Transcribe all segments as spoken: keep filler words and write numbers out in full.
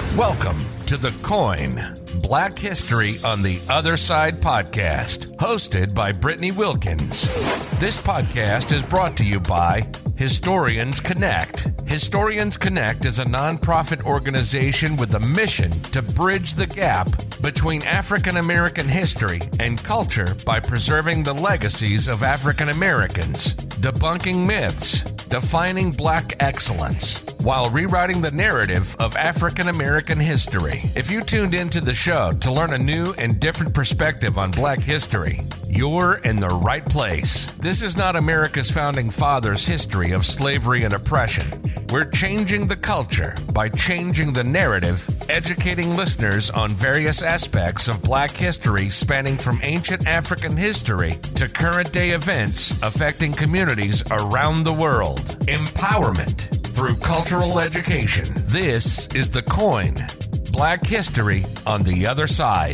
Welcome to The Coin, Black History on the Other Side podcast, hosted by Brittany Wilkins. This podcast is brought to you by Historians Connect. Historians Connect is a nonprofit organization with a mission to bridge the gap between African American history and culture by preserving the legacies of African Americans, debunking myths, defining Black excellence, while rewriting the narrative of African American history. If you tuned into the show to learn a new and different perspective on Black history, you're in the right place. This is not America's founding fathers' history of slavery and oppression. We're changing the culture by changing the narrative, educating listeners on various aspects of Black history spanning from ancient African history to current-day events affecting communities around the world. Empowerment through cultural education. This is The Coin, Black History on the Other Side.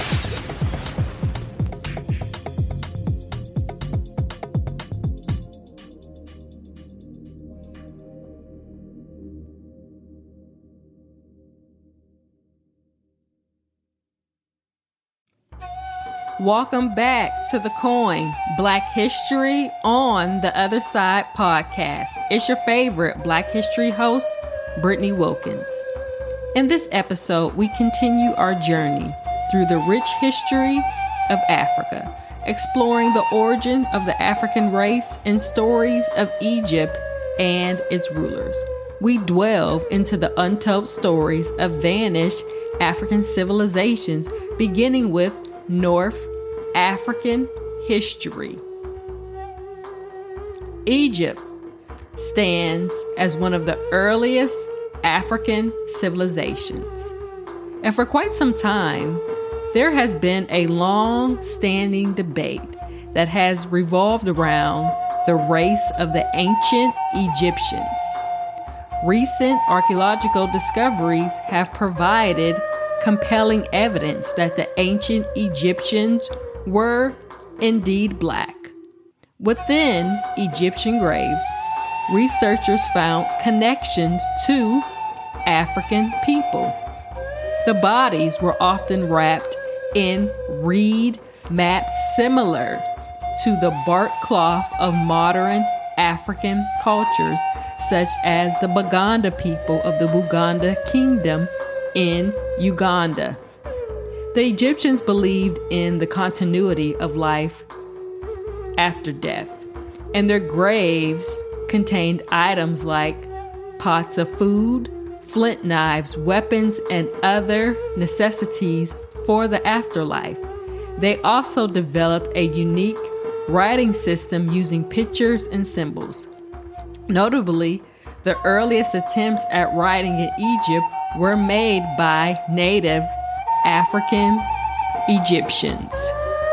Welcome back to The Coin, Black History on the Other Side podcast. It's your favorite Black History host, Brittany Wilkins. In this episode, we continue our journey through the rich history of Africa, exploring the origin of the African race and stories of Egypt and its rulers. We delve into the untold stories of vanished African civilizations, beginning with North African history. Egypt stands as one of the earliest African civilizations. And for quite some time, there has been a long-standing debate that has revolved around the race of the ancient Egyptians. Recent archaeological discoveries have provided compelling evidence that the ancient Egyptians were indeed Black. Within Egyptian graves, researchers found connections to African people. The bodies were often wrapped in reed mats similar to the bark cloth of modern African cultures, such as the Baganda people of the Buganda Kingdom in Uganda. The Egyptians believed in the continuity of life after death, and their graves contained items like pots of food, flint knives, weapons, and other necessities for the afterlife. They also developed a unique writing system using pictures and symbols. Notably, the earliest attempts at writing in Egypt were made by native African Egyptians.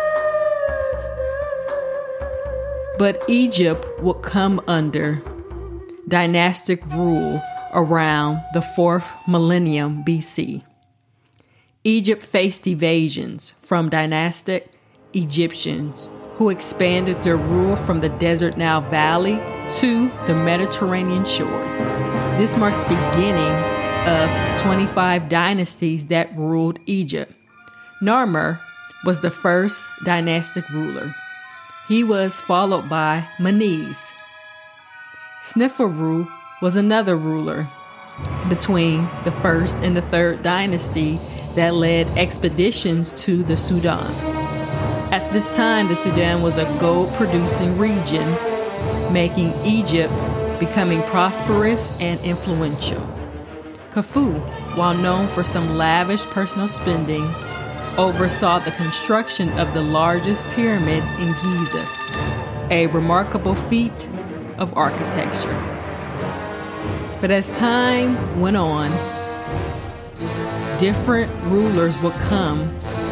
But Egypt would come under dynastic rule around the fourth millennium B C. Egypt faced evasions from dynastic Egyptians who expanded their rule from the Desert Nile Valley to the Mediterranean shores. This marked the beginning of twenty-five dynasties that ruled Egypt. Narmer was the first dynastic ruler. He was followed by Menes. Sneferu was another ruler between the first and the third dynasty that led expeditions to the Sudan. At this time, the Sudan was a gold-producing region, making Egypt becoming prosperous and influential. Khufu, while known for some lavish personal spending, oversaw the construction of the largest pyramid in Giza, a remarkable feat of architecture. But as time went on, different rulers would come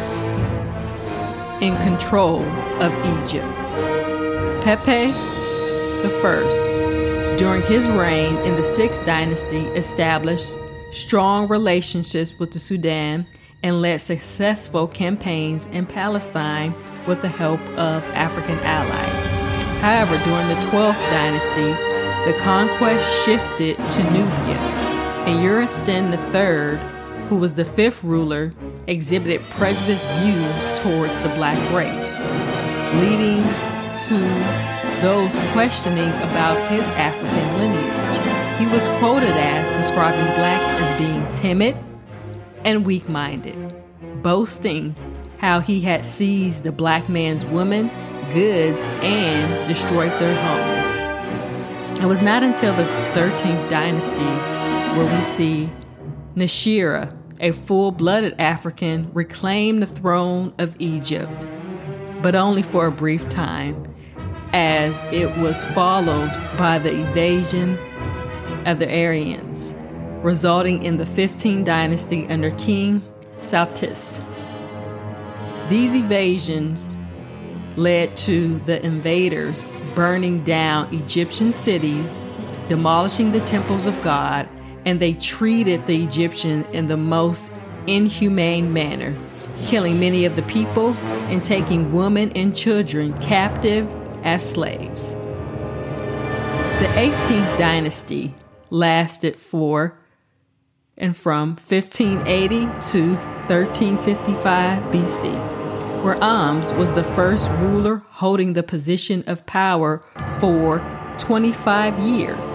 in control of Egypt. Pepe the First, during his reign in the sixth dynasty, established strong relationships with the Sudan and led successful campaigns in Palestine with the help of African allies. However, during the twelfth dynasty, the conquest shifted to Nubia, and Urastin the Third, who was the fifth ruler, exhibited prejudiced views towards the black race, leading to those questioning about his African lineage. He was quoted as describing blacks as being timid and weak-minded, boasting how he had seized the black man's women, goods, and destroyed their homes. It was not until the thirteenth dynasty where we see Nishira, a full-blooded African, reclaim the throne of Egypt, but only for a brief time, as it was followed by the invasion of the Aryans, resulting in the fifteenth dynasty under King Sautis. These invasions led to the invaders burning down Egyptian cities, demolishing the temples of God, and they treated the Egyptians in the most inhumane manner, killing many of the people and taking women and children captive as slaves. The eighteenth dynasty lasted for and from fifteen eighty to thirteen fifty-five B C, where Ahmes was the first ruler holding the position of power for twenty-five years.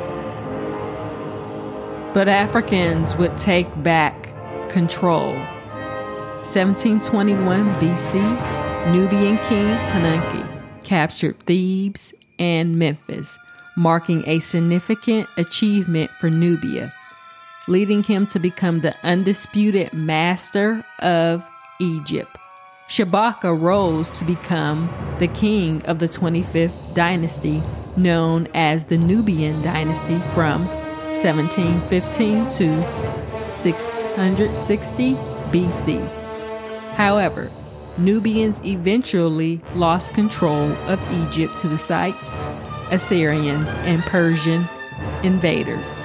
But Africans would take back control. seventeen twenty-one B C, Nubian king Penenki captured Thebes and Memphis, marking a significant achievement for Nubia, leading him to become the undisputed master of Egypt. Shabaka rose to become the king of the twenty-fifth dynasty, known as the Nubian dynasty, from seventeen fifteen to six hundred sixty B C. However, Nubians eventually lost control of Egypt to the Scythes, Assyrians, and Persian invaders.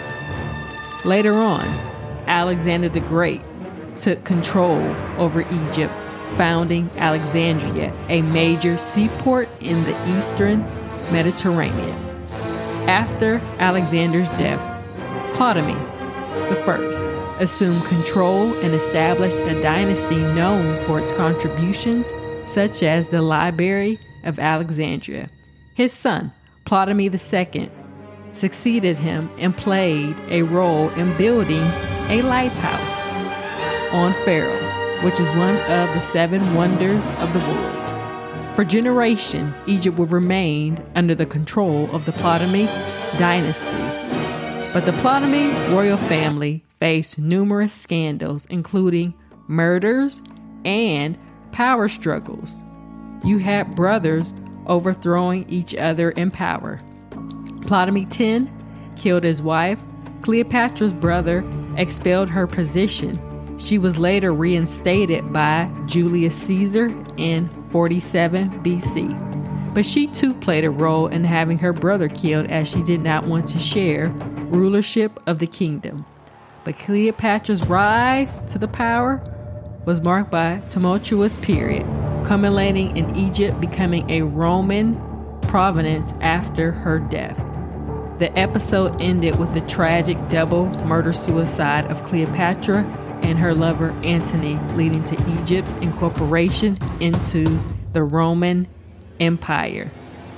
Later on, Alexander the Great took control over Egypt, founding Alexandria, a major seaport in the eastern Mediterranean. After Alexander's death, Ptolemy the First assumed control and established a dynasty known for its contributions, such as the Library of Alexandria. His son, Ptolemy the Second, succeeded him and played a role in building a lighthouse on Pharos, which is one of the seven wonders of the world. For generations, Egypt would remain under the control of the Ptolemy dynasty. But the Ptolemy royal family faced numerous scandals, including murders and power struggles. You had brothers overthrowing each other in power. Ptolemy the Tenth killed his wife. Cleopatra's brother expelled her position. She was later reinstated by Julius Caesar in forty-seven B C. But she too played a role in having her brother killed, as she did not want to share rulership of the kingdom. But Cleopatra's rise to the power was marked by a tumultuous period, culminating in Egypt becoming a Roman province after her death. The episode ended with the tragic double murder-suicide of Cleopatra and her lover Antony, leading to Egypt's incorporation into the Roman Empire.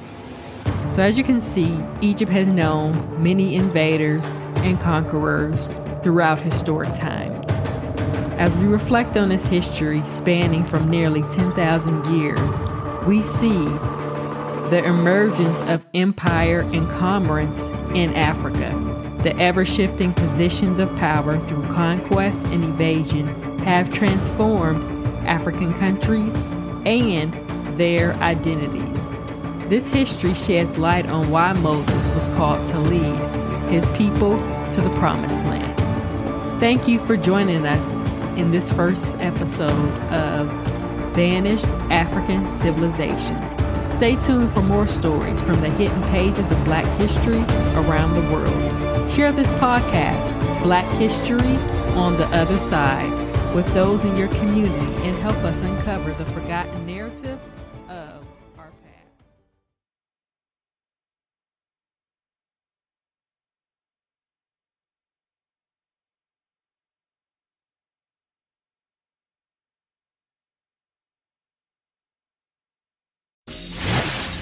So as you can see, Egypt has known many invaders and conquerors throughout historic times. As we reflect on this history spanning from nearly ten thousand years, we see the emergence of empire and commerce in Africa. The ever-shifting positions of power through conquest and invasion have transformed African countries and their identities. This history sheds light on why Moses was called to lead his people to the Promised Land. Thank you for joining us in this first episode of Vanished African Civilizations. Stay tuned for more stories from the hidden pages of Black history around the world. Share this podcast, Black History on the Other Side, with those in your community and help us uncover the forgotten narrative of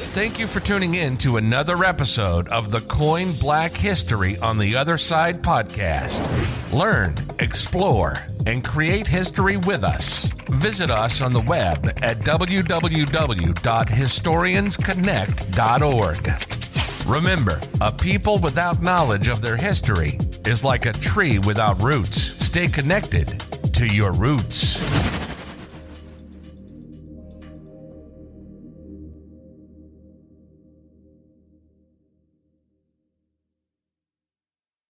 Thank you for tuning in to another episode of the Coin Black History on the Other Side podcast. Learn, explore, and create history with us. Visit us on the web at w w w dot historians connect dot org. Remember, a people without knowledge of their history is like a tree without roots. Stay connected to your roots.